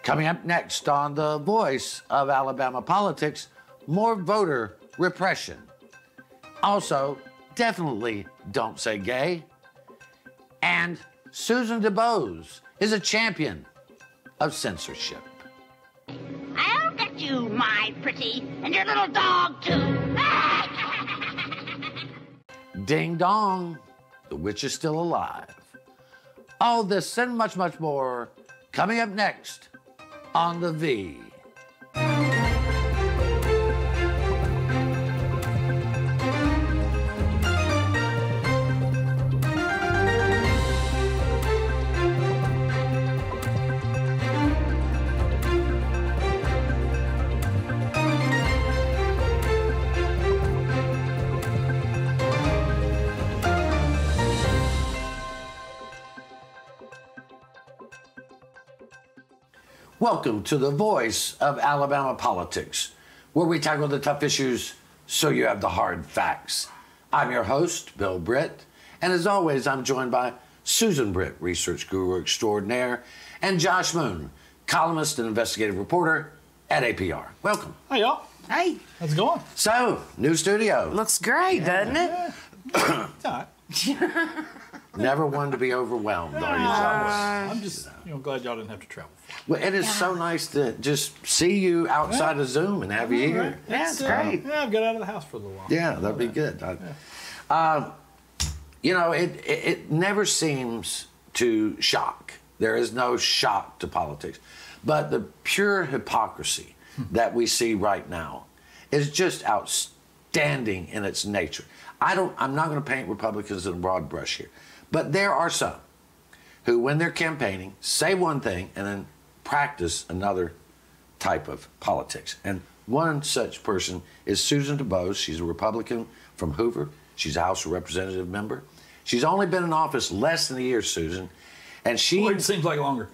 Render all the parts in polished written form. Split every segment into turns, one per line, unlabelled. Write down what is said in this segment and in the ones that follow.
Coming up next on The Voice of Alabama Politics, more voter repression. Also, definitely don't say gay. And Susan DuBose is a champion of censorship.
I'll get you, my pretty, and your little dog, too.
Ding dong, the witch is still alive. All this and much, much more coming up next on The V. Welcome to The Voice of Alabama Politics, where we tackle the tough issues so you have the hard facts. I'm your host, Bill Britt, and as always, I'm joined by Susan Britt, research guru extraordinaire, and Josh Moon, columnist and investigative reporter at APR. Welcome.
Hey, y'all.
Hey.
How's it going?
So, new studio.
Looks great, doesn't it?
Yeah. It's all right.
Never one to be overwhelmed, are you, Josh?
I'm just glad y'all didn't have to travel for it.
Well, it is so nice to just see you outside of Zoom and have you here.
Yeah, it's great.
Yeah, I've got out of the house for a little while.
Yeah, that'd be good. It never seems to shock. There is no shock to politics. But the pure hypocrisy that we see right now is just outstanding in its nature. I'm not going to paint Republicans in a broad brush here. But there are some who, when they're campaigning, say one thing and then practice another type of politics. And one such person is Susan DuBose. She's a Republican from Hoover. She's a House of Representative member. She's only been in office less than a year, Susan. And she...
Well, it seems like longer.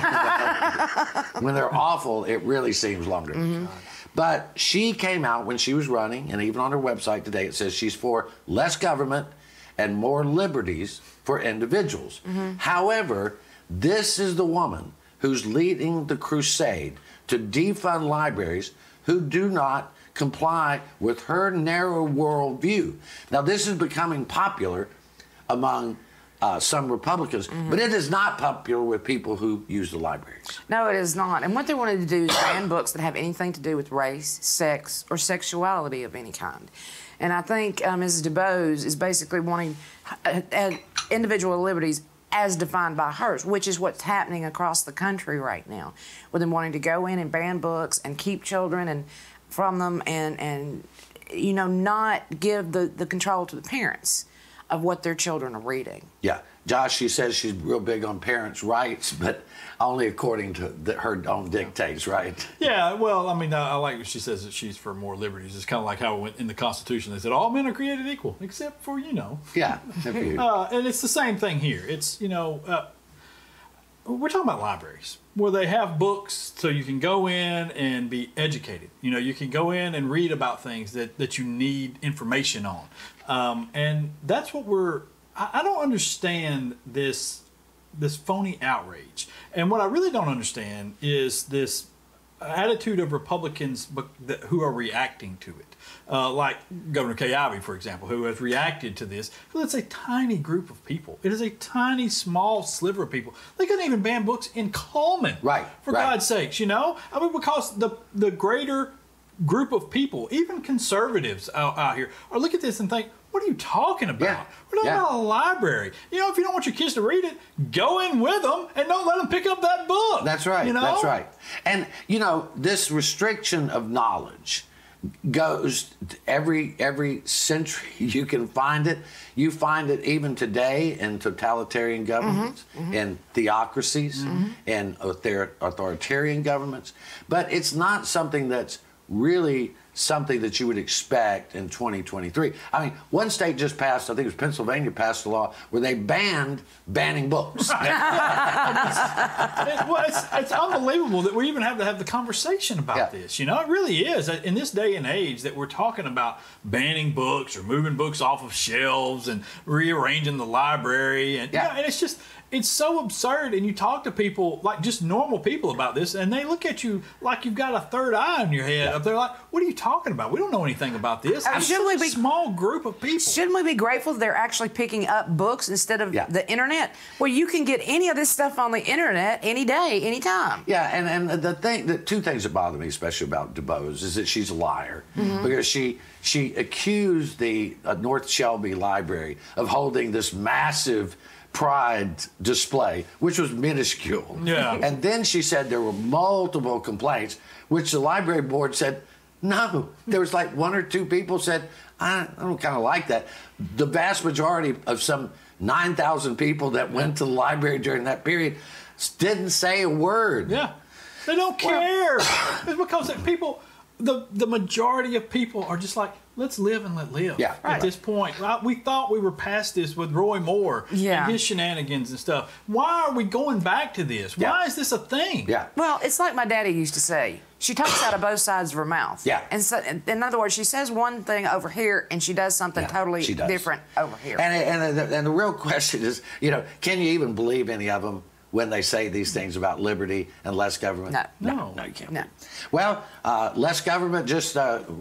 Yeah. When they're awful, it really seems longer. Mm-hmm. But she came out when she was running, and even on her website today, it says she's for less government and more liberties for individuals. Mm-hmm. However, this is the woman who's leading the crusade to defund libraries who do not comply with her narrow worldview. Now, this is becoming popular among some Republicans, but it is not popular with people who use the libraries.
No, it is not. And what they wanted to do is ban books that have anything to do with race, sex, or sexuality of any kind. And I think Mrs. DuBose is basically wanting individual liberties as defined by hers, which is what's happening across the country right now, with them wanting to go in and ban books and keep children from them and not give the control to the parents of what their children are reading.
Yeah. Josh, she says she's real big on parents' rights, but only according to her own dictates, right?
Yeah, well, I mean, I like what she says that she's for more liberties. It's kind of like how it went in the Constitution. They said all men are created equal, except for,
Yeah, except for you.
And it's the same thing here. It's, we're talking about libraries where they have books so you can go in and be educated. You can go in and read about things that you need information on. And that's what I don't understand this phony outrage. And what I really don't understand is this attitude of Republicans who are reacting to it. Like Governor Kay Ivey, for example, who has reacted to this. Because it's a tiny group of people. It is a tiny, small sliver of people. They couldn't even ban books in Coleman.
Right.
For God's sakes, because the greater group of people, even conservatives out here, are look at this and think, what are you talking about?
Yeah.
We're talking about a library. If you don't want your kids to read it, go in with them and don't let them pick up that book.
That's right. That's right. And, this restriction of knowledge goes to every century you can find it. You find it even today in totalitarian governments, in theocracies, in authoritarian governments. But it's not something that's really something that you would expect in 2023. I mean, one state just passed, I think it was Pennsylvania, passed a law where they banned banning books.
It's unbelievable that we even have to have the conversation about this. It really is. In this day and age that we're talking about banning books or moving books off of shelves and rearranging the library. And, and it's just, it's so absurd. And you talk to people, like just normal people about this, and they look at you like you've got a third eye in your head. They're like, what are you talking about? We don't know anything about this. It's
shouldn't we
such a
be-
small group of people.
Shouldn't we be grateful that they're actually picking up books instead of the internet? Well, you can get any of this stuff on the internet any day, anytime.
Yeah, and the two things that bother me, especially about DuBose, is that she's a liar because she accused the North Shelby Library of holding this massive Pride display, which was minuscule.
Yeah.
And then she said there were multiple complaints, which the library board said, no. There was like one or two people said, I don't kind of like that. The vast majority of some 9,000 people that went to the library during that period didn't say a word.
Yeah. They don't care. It's because people, the majority of people are just like, let's live and let live.
Yeah,
at this point. Right? We thought we were past this with Roy Moore and his shenanigans and stuff. Why are we going back to this? Why is this a thing?
Yeah.
Well, it's like my daddy used to say. She talks out of both sides of her mouth.
Yeah.
And so, in other words, she says one thing over here and she does something totally different over here.
And the real question is, can you even believe any of them when they say these things about liberty and less government?
No,
you can't.
No.
Well, less government just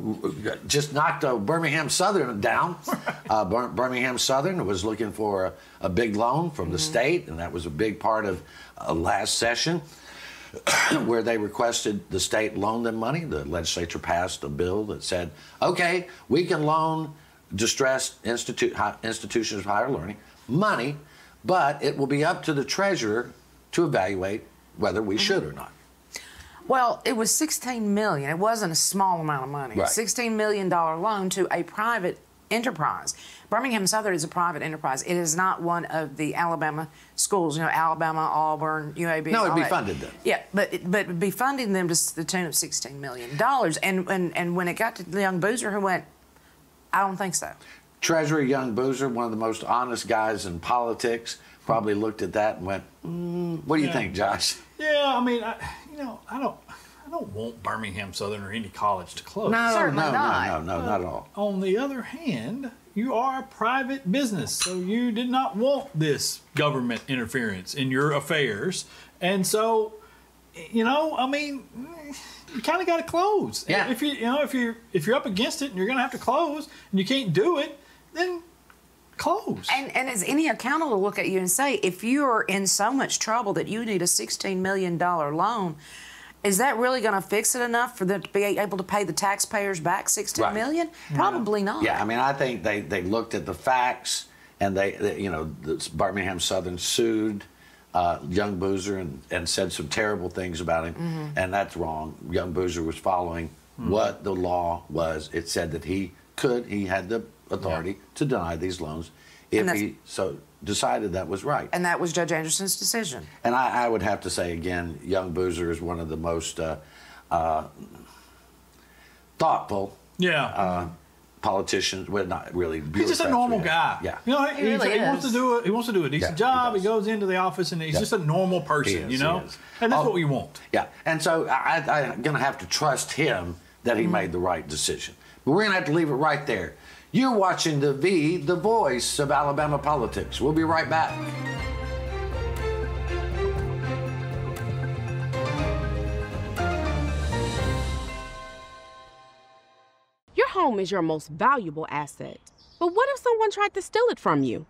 knocked Birmingham Southern down. Birmingham Southern was looking for a big loan from the state, and that was a big part of last session, where they requested the state loan them money. The legislature passed a bill that said, okay, we can loan distressed institutions of higher learning money, but it will be up to the treasurer to evaluate whether we should or not.
Well, it was $16 million. It wasn't a small amount of money.
Right.
$16 million loan to a private enterprise. Birmingham Southern is a private enterprise. It is not one of the Alabama schools, Alabama, Auburn, UAB.
No, it'd be funded then.
Yeah, but it'd be funding them to the tune of $16 million. And when it got to the young Boozer, who went, I don't think so. Treasurer
Young Boozer, one of the most honest guys in politics, probably looked at that and went, what do you think, Josh?
Yeah, I mean, I don't want Birmingham Southern or any college to close.
No,
Certainly not.
No, not at all.
On the other hand, you are a private business, so you did not want this government interference in your affairs. And so, you kind of got to close.
Yeah.
If you're up against it and you're going to have to close and you can't do it, then close.
And is any accountant will look at you and say, if you're in so much trouble that you need a $16 million loan, is that really going to fix it enough for them to be able to pay the taxpayers back $16 million? Probably not.
Yeah, I mean, I think they looked at the facts, and the Birmingham Southern sued Young Boozer and said some terrible things about him, and that's wrong. Young Boozer was following what the law was. It said that he had the authority to deny these loans if he so decided that was right.
And that was Judge Anderson's decision.
And I would have to say again, Young Boozer is one of the most thoughtful politicians. Well, not really.
He's just a normal guy.
Yeah.
He wants to do a decent job. He goes into the office and he's just a normal person,
He is.
And that's what we want.
Yeah. And so I'm going to have to trust him that he made the right decision. But we're going to have to leave it right there. You're watching the voice of Alabama politics. We'll be right back.
Your home is your most valuable asset. But what if someone tried to steal it from you?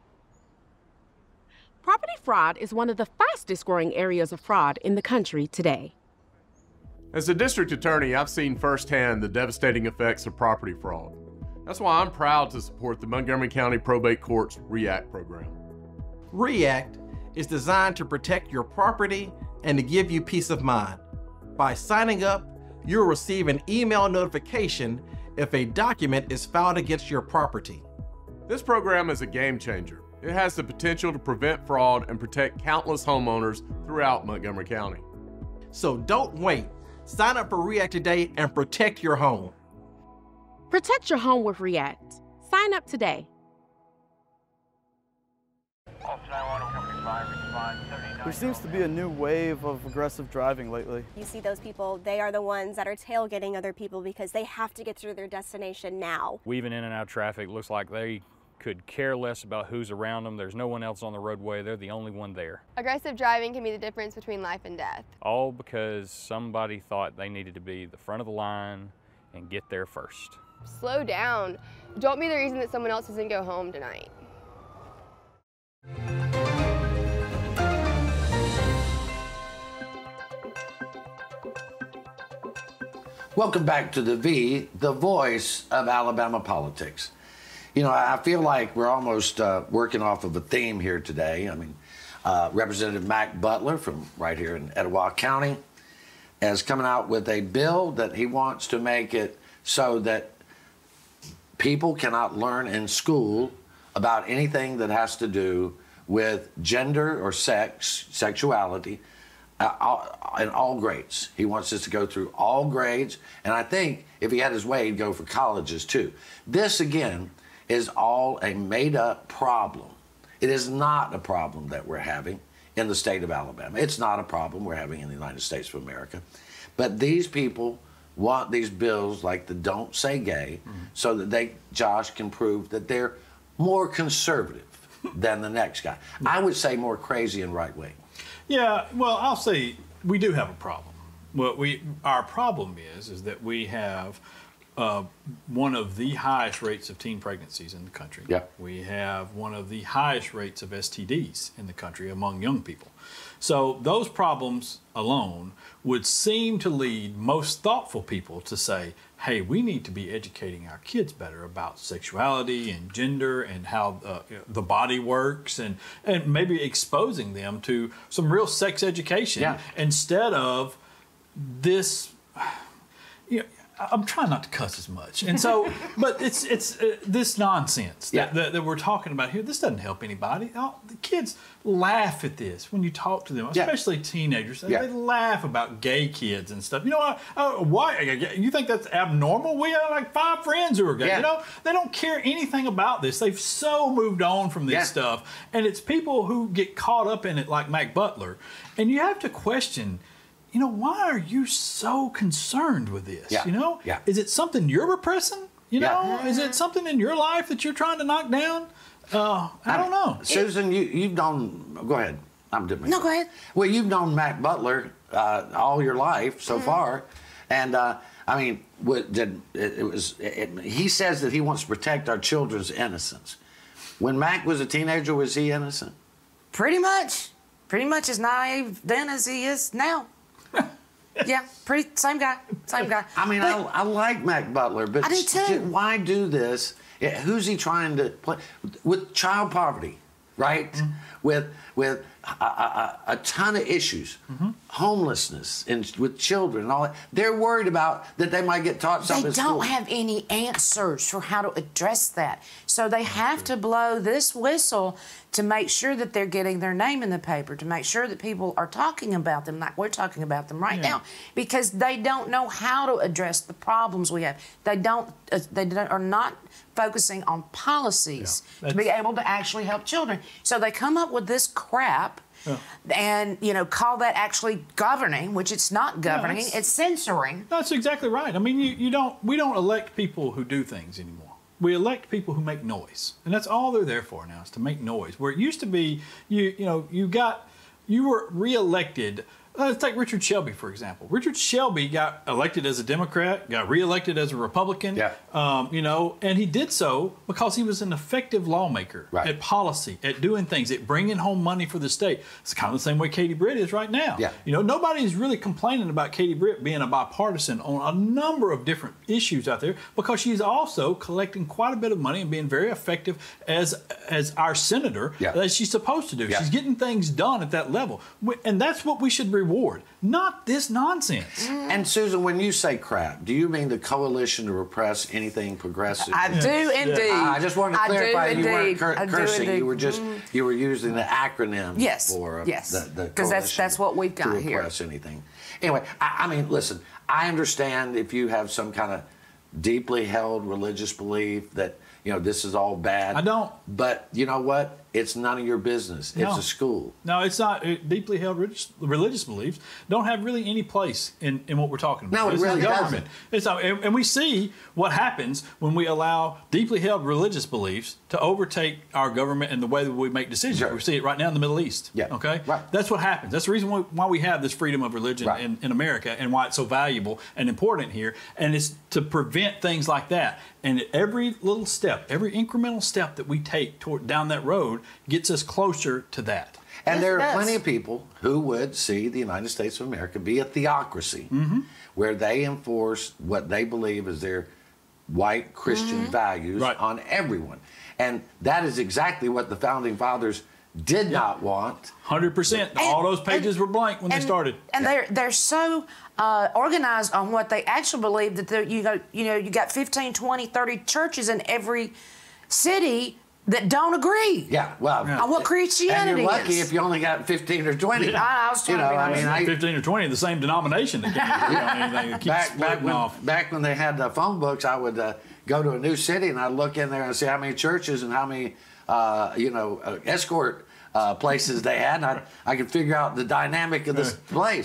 Property fraud is one of the fastest growing areas of fraud in the country today.
As a district attorney, I've seen firsthand the devastating effects of property fraud. That's why I'm proud to support the Montgomery County Probate Court's REACT program.
REACT is designed to protect your property and to give you peace of mind. By signing up, you'll receive an email notification if a document is filed against your property.
This program is a game changer. It has the potential to prevent fraud and protect countless homeowners throughout Montgomery County.
So don't wait. Sign up for REACT today and protect your home.
Protect your home with REACT. Sign up today.
There seems to be a new wave of aggressive driving lately.
You see those people, they are the ones that are tailgating other people because they have to get to their destination now.
Weaving in and out of traffic, looks like they could care less about who's around them. There's no one else on the roadway. They're the only one there.
Aggressive driving can be the difference between life and death.
All because somebody thought they needed to be the front of the line and get there first.
Slow down. Don't be the reason that someone else doesn't go home tonight.
Welcome back to the V, the voice of Alabama politics. You know, I feel like we're almost working off of a theme here today. I mean, Representative Mac Butler from right here in Etowah County is coming out with a bill that he wants to make it so that people cannot learn in school about anything that has to do with gender or sexuality, in all grades. He wants us to go through all grades, and I think if he had his way, he'd go for colleges too. This, again, is all a made-up problem. It is not a problem that we're having in the state of Alabama. It's not a problem we're having in the United States of America. But these people want these bills like the Don't Say Gay so that they, Josh, can prove that they're more conservative than the next guy. I would say more crazy and right-wing.
Yeah, well, I'll say we do have a problem. What our problem is that we have one of the highest rates of teen pregnancies in the country.
Yep.
We have one of the highest rates of STDs in the country among young people. So those problems alone would seem to lead most thoughtful people to say, hey, we need to be educating our kids better about sexuality and gender and how the body works, and maybe exposing them to some real sex education instead of this. I'm trying not to cuss as much, and so, but it's this nonsense that we're talking about here. This doesn't help anybody. The kids laugh at this when you talk to them, especially teenagers. They laugh about gay kids and stuff. You know, why? You think that's abnormal? We have like 5 friends who are gay. You know, they don't care anything about this. They've so moved on from this stuff, and it's people who get caught up in it, like Mac Butler, and you have to question. You know, why are you so concerned with this? You know, is it something you're repressing? You know, is it something in your life that you're trying to knock down? I don't know.
Susan, you've known. Go ahead. I'm doing.
No, go ahead.
Well, you've known Mac Butler all your life so far, and I mean, he says that he wants to protect our children's innocence. When Mac was a teenager, was he innocent?
Pretty much as naive then as he is now. Yeah, same guy.
I mean, I like Mac Butler, but
I do too.
Why do this? Who's he trying to play with? Child poverty, right? With a ton of issues, homelessness, and with children and all that. They're worried about that they might get taught something.
They don't have any answers for how to address that, so they have to blow this whistle to make sure that they're getting their name in the paper, to make sure that people are talking about them like we're talking about them right now, because they don't know how to address the problems we have. They are not focusing on policies to be able to actually help children. So they come up with this crap and, you know, call that actually governing, which it's not governing, it's censoring.
That's exactly right. I mean, we don't elect people who do things anymore. We elect people who make noise, and that's all they're there for now, is to make noise. Where it used to be, you were reelected. Let's take Richard Shelby, for example. Richard Shelby got elected as a Democrat, got reelected as a Republican, and he did so because he was an effective lawmaker at policy, at doing things, at bringing home money for the state. It's kind of the same way Katie Britt is right now. You know, nobody's really complaining about Katie Britt being a bipartisan on a number of different issues out there, because she's also collecting quite a bit of money and being very effective as our senator, as she's supposed to do. She's getting things done at that level, and that's what we should reward, not this nonsense.
And Susan, when you say crap, do you mean the Coalition to Repress Anything Progressive?
I do indeed.
I just wanted to clarify you weren't cursing. You were just
you
were using the acronym for the
because that's what we've got
to repress anything. Anyway, I mean, listen, I understand if you have some kind of deeply held religious belief that, you know, this is all bad.
I don't.
But you know what? It's none of your business.
No.
It's a school.
No, it's not. Deeply held religious beliefs don't have really any place in what we're talking about.
No, it
It's
really
the government. It's not, and we see what happens when we allow deeply held religious beliefs to overtake our government and the way that we make decisions.
Sure.
We see it right now in the Middle East.
Yeah.
Okay?
Right.
That's what happens. That's the reason why we have this freedom of religion
Right.
in America and why it's so valuable and important here. And it's to prevent things like that. And every little step, every incremental step that we take down that road gets us closer to that.
And there are plenty of people who would see the United States of America be a theocracy where they enforce what they believe is their white Christian values on everyone. And that is exactly what the Founding Fathers did not want.
100%. All those pages were blank when they started.
And they're so organized on what they actually believe that you got 15, 20, 30 churches in every city that don't agree.
Yeah, well,
on what Christianity
and you're lucky
is.
if you only got 15 or 20.
I was trying to be nice.
15 or 20, the same denomination that can't agree on anything. It keeps splitting off.
Back when they had the phone books, I would go to a new city and I'd look in there and see how many churches and how many, escort places they had. And I could figure out the dynamic of this place.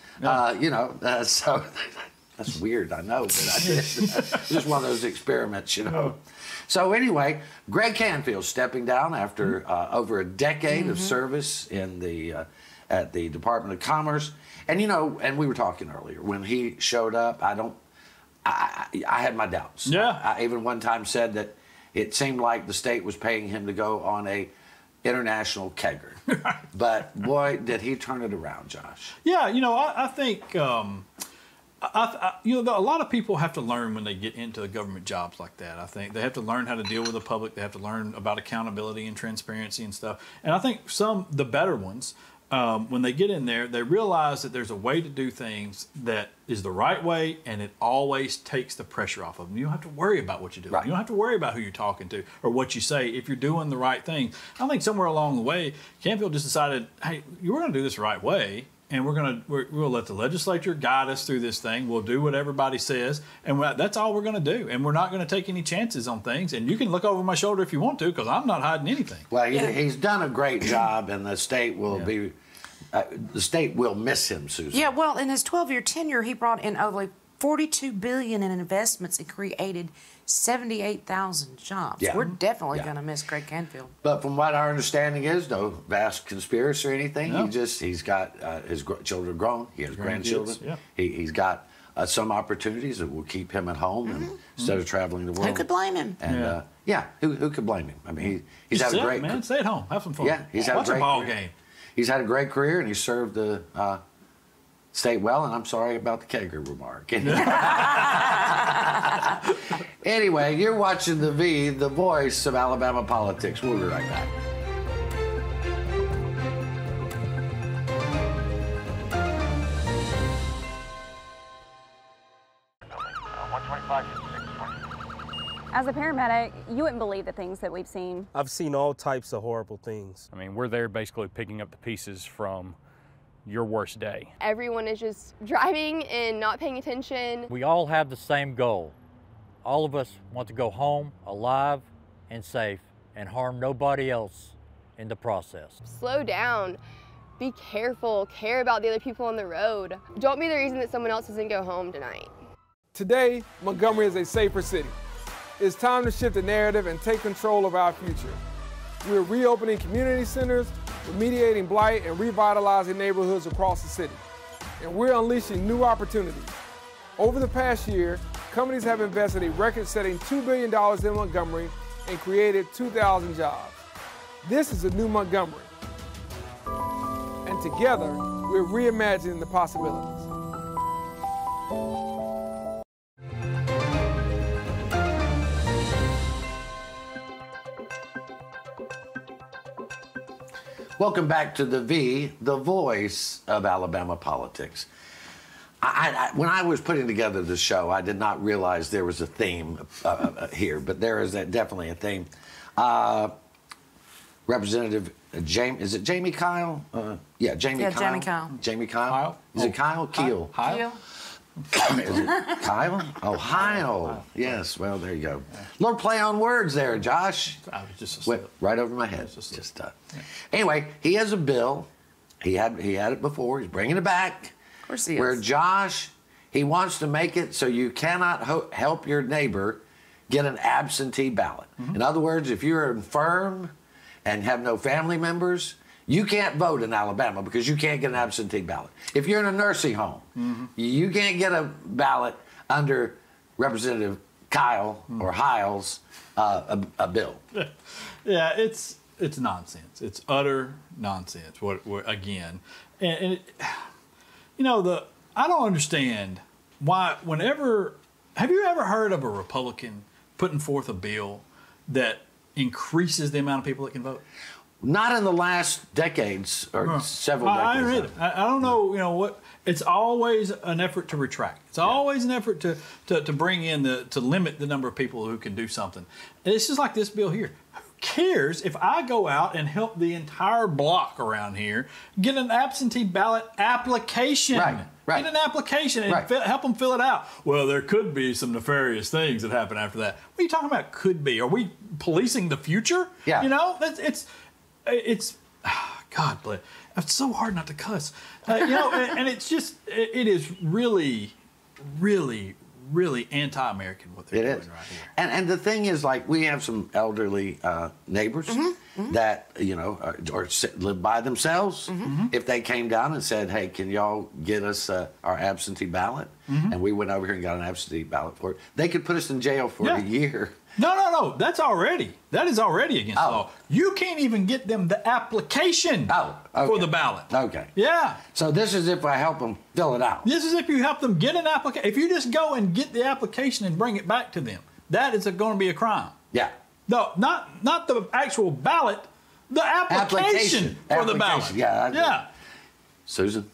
So that's weird, I know, but I just one of those experiments, So anyway, Greg Canfield stepping down after over a decade of service in at the Department of Commerce, and and we were talking earlier when he showed up. I had my doubts.
Yeah.
I even one time said that it seemed like the state was paying him to go on a international kegger. But boy, did he turn it around, Josh.
Yeah, I think a lot of people have to learn when they get into government jobs like that. I think they have to learn how to deal with the public. They have to learn about accountability and transparency and stuff. And I think the better ones, when they get in there, they realize that there's a way to do things that is the right way, and it always takes the pressure off of them. You don't have to worry about what you do.
Right.
You don't have to worry about who you're talking to or what you say if you're doing the right thing. I think somewhere along the way, Canfield just decided, hey, we're going to do this the right way. And we'll let the legislature guide us through this thing. We'll do what everybody says, and that's all we're going to do. And we're not going to take any chances on things. And you can look over my shoulder if you want to, because I'm not hiding anything.
Well, he's done a great job, and the state will miss him, Susan.
Yeah, well, in his 12-year tenure, he brought in over $42 billion in investments and created 78,000 jobs.
Yeah.
We're definitely going to miss Greg Canfield.
But from what our understanding is, no vast conspiracy or anything.
No.
He's got his children grown. He has grandchildren.
Yeah.
He's got some opportunities that will keep him at home instead of traveling the world.
Who could blame him?
And who could blame him? I mean, he's had a great
man. Stay at home, have some fun.
Yeah, he's had
watch
a great
ball
career.
game.
He's had a great career, and he served the state well. And I'm sorry about the kegger remark. Anyway, you're watching The V, the voice of Alabama politics. We'll be right back.
As a paramedic, you wouldn't believe the things that we've seen.
I've seen all types of horrible things.
I mean, we're there basically picking up the pieces from your worst day.
Everyone is just driving and not paying attention.
We all have the same goal. All of us want to go home alive and safe and harm nobody else in the process.
Slow down. Be careful. Care about the other people on the road. Don't be the reason that someone else doesn't go home tonight.
Today, Montgomery is a safer city. It's time to shift the narrative and take control of our future. We're reopening community centers, remediating blight, and revitalizing neighborhoods across the city. And we're unleashing new opportunities. Over the past year, companies have invested a record-setting $2 billion in Montgomery and created 2,000 jobs. This is a new Montgomery. And together, we're reimagining the possibilities.
Welcome back to The V, the voice of Alabama politics. When I was putting together the show, I did not realize there was a theme here, but there is definitely a theme. Representative Jamie, is it Jamie Kyle? Jamie Kyle.
Jamie Kyle.
Jamie Kyle. Is it Kyle? Keel.
Kyle.
Is it Kyle? Ohio. Yes. Well, there you go. Little play on words there, Josh.
I was just
Went right over my head. Anyway, he has a bill. He had it before. He's bringing it back.
Of course he
where
is.
Josh, he wants to make it so you cannot help your neighbor get an absentee ballot. In other words, if you're infirm and have no family members, you can't vote in Alabama because you can't get an absentee ballot. If you're in a nursing home, you can't get a ballot under Representative Kyle or Hiles' a bill.
Yeah, it's nonsense. It's utter nonsense. What again? And it, you know, I don't understand why. Have you ever heard of a Republican putting forth a bill that increases the amount of people that can vote?
Not in the last decades or several decades.
I read it. I don't know. You know what? It's always an effort to retract. It's always an effort to bring in to limit the number of people who can do something. And it's just like this bill here. Who cares if I go out and help the entire block around here get an absentee ballot application?
Right.
Get an application and help them fill it out. Well, there could be some nefarious things that happen after that. What are you talking about? Could be? Are we policing the future?
Yeah.
You know, it's God bless. It's so hard not to cuss. You know, and it's just it is really, really, really anti-American what they're doing right here.
And the thing is, like, we have some elderly neighbors that, you know, live by themselves. If they came down and said, hey, can y'all get us our absentee ballot? And we went over here and got an absentee ballot for it, they could put us in jail for a year.
No. That is already against the law. You can't even get them the application for the ballot.
Okay.
Yeah.
So this is if I help them fill it out.
This is if you help them get an application. If you just go and get the application and bring it back to them, that is going to be a crime.
Yeah.
No, not the actual ballot, the application for the ballot.
Yeah. Susan?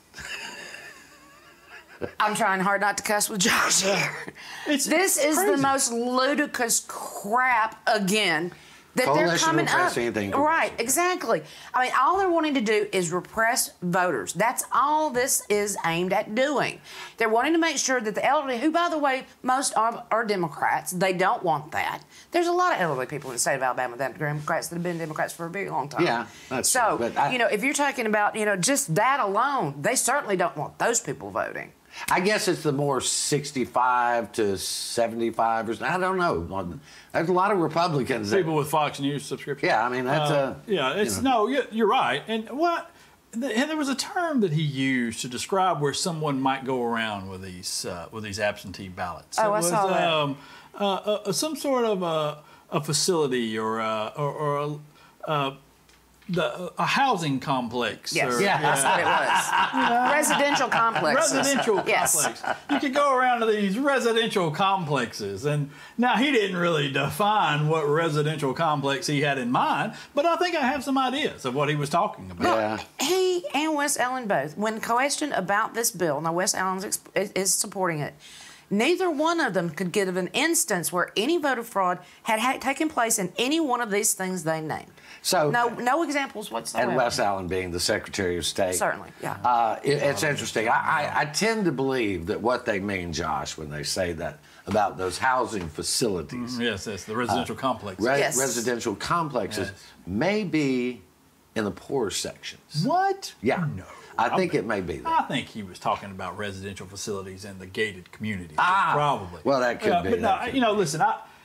I'm trying hard not to cuss with Josh here. This is the most ludicrous crap again that they're coming up. Right, exactly. I mean, all they're wanting to do is repress voters. That's all this is aimed at doing. They're wanting to make sure that the elderly, who, by the way, most are Democrats, they don't want that. There's a lot of elderly people in the state of Alabama that are Democrats that have been Democrats for a very long time.
Yeah, that's
so.
true, but
you know, if you're talking about, you know, just that alone, they certainly don't want those people voting.
I guess it's the more 65 to 75 or something. I don't know. There's a lot of Republicans.
People with Fox News subscription.
Yeah, I mean, that's
you're right. And there was a term that he used to describe where someone might go around with these absentee ballots.
Oh, I saw
that. Some sort of a facility or a housing complex.
Yes, that's what it was. Residential complexes.
Residential complex. You could go around to these residential complexes. And now he didn't really define what residential complex he had in mind, but I think I have some ideas of what he was talking about.
Yeah.
He and Wes Allen both, when questioned about this bill, now Wes Allen is supporting it, neither one of them could give an instance where any voter fraud had taken place in any one of these things they named.
So
no examples whatsoever.
And Wes Allen being the Secretary of State.
Certainly, yeah.
It's interesting. I tend to believe that what they mean, Josh, when they say that about those housing facilities.
Yes, the residential complexes.
Residential complexes may be in the poorer sections.
What?
Yeah.
No.
I think it may be that.
I think he was talking about residential facilities and the gated communities. Probably.
Well, that could be.
But no, you know, listen,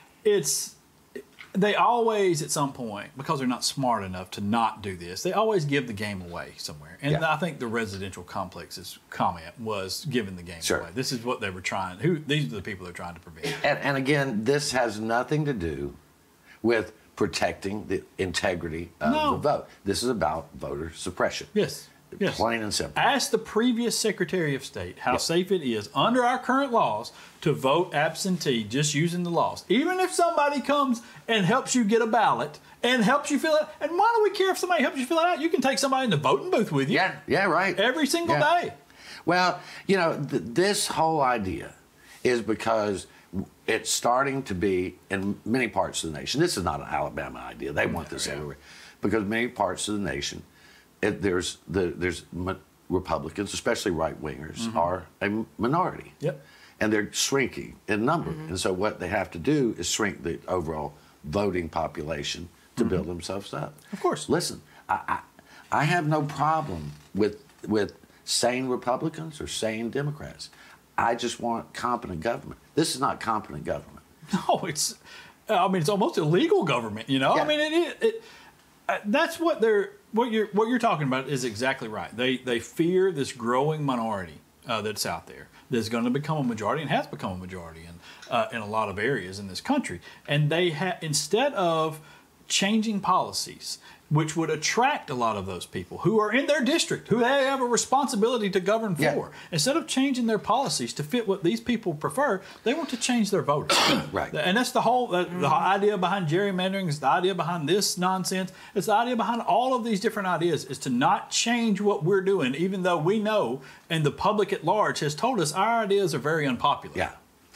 they always, at some point, because they're not smart enough to not do this, they always give the game away somewhere. And I think the residential complexes comment was giving the game away. This is what they were trying. These are the people they're trying to prevent.
And again, this has nothing to do with protecting the integrity of the vote. This is about voter suppression.
Yes.
Plain and simple.
Ask the previous Secretary of State how safe it is under our current laws to vote absentee just using the laws. Even if somebody comes and helps you get a ballot and helps you fill it, and why do we care if somebody helps you fill it out? You can take somebody in the voting booth with you.
Yeah, right.
Every single day.
Well, you know, this whole idea is because it's starting to be in many parts of the nation. This is not an Alabama idea. They want this everywhere. Because many parts of the nation, there's Republicans, especially right-wingers, are a minority.
Yep.
And they're shrinking in number. And so what they have to do is shrink the overall voting population to build themselves up.
Of course.
Listen, I have no problem with sane Republicans or sane Democrats. I just want competent government. This is not competent government.
No, it's almost illegal government, you know?
Yeah.
I mean, that's what you're talking about is exactly right. They fear this growing minority that's out there that's going to become a majority and has become a majority in a lot of areas in this country. And they instead of changing policies which would attract a lot of those people who are in their district, who they have a responsibility to govern for.
Yeah.
Instead of changing their policies to fit what these people prefer, they want to change their voters.
Right.
And that's the whole the idea behind gerrymandering, is the idea behind this nonsense. It's the idea behind all of these different ideas is to not change what we're doing, even though we know and the public at large has told us our ideas are very unpopular.
Yeah.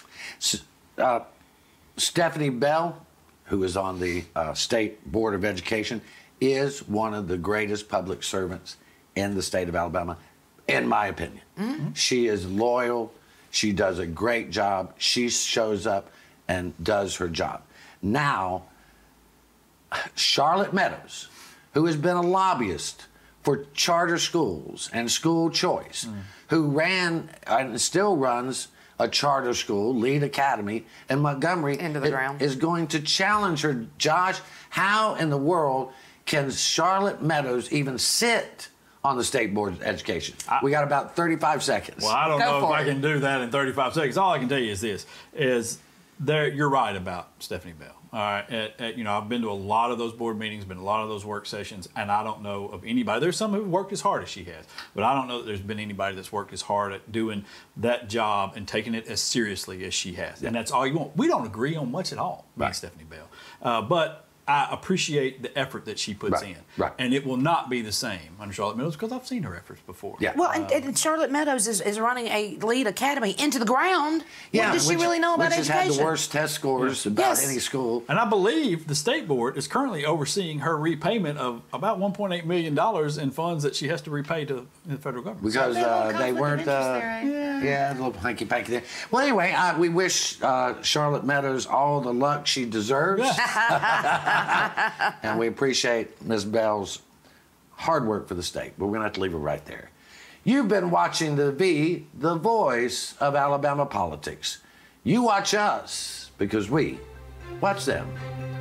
Stephanie Bell, who is on the State Board of Education, is one of the greatest public servants in the state of Alabama, in my opinion. She is loyal. She does a great job. She shows up and does her job. Now, Charlotte Meadows, who has been a lobbyist for charter schools and school choice, who ran and still runs a charter school, Lead Academy, in Montgomery, is going to challenge her. Josh, how in the world can Charlotte Meadows even sit on the State Board of Education? We got about 35 seconds.
Well, I don't know if I can do that in 35 seconds. All I can tell you is this, you're right about Stephanie Bell. All right, I've been to a lot of those board meetings, been to a lot of those work sessions, and I don't know of anybody. There's some who've worked as hard as she has, but I don't know that there's been anybody that's worked as hard at doing that job and taking it as seriously as she has. And that's all you want. We don't agree on much at all, me and Stephanie Bell. But I appreciate the effort that she puts in.
Right.
And it will not be the same under Charlotte Meadows because I've seen her efforts before.
Yeah.
Well, and Charlotte Meadows is running a Lead Academy into the ground.
Yeah,
what does she really know about
which
education?
has had the worst test scores about any school.
And I believe the state board is currently overseeing her repayment of about $1.8 million in funds that she has to repay to the federal government.
Because they weren't, a little hanky-panky there. Well, anyway, we wish Charlotte Meadows all the luck she deserves. And we appreciate Ms. Bell's hard work for the state, but we're going to have to leave her right there. You've been watching the voice of Alabama politics. You watch us because we watch them.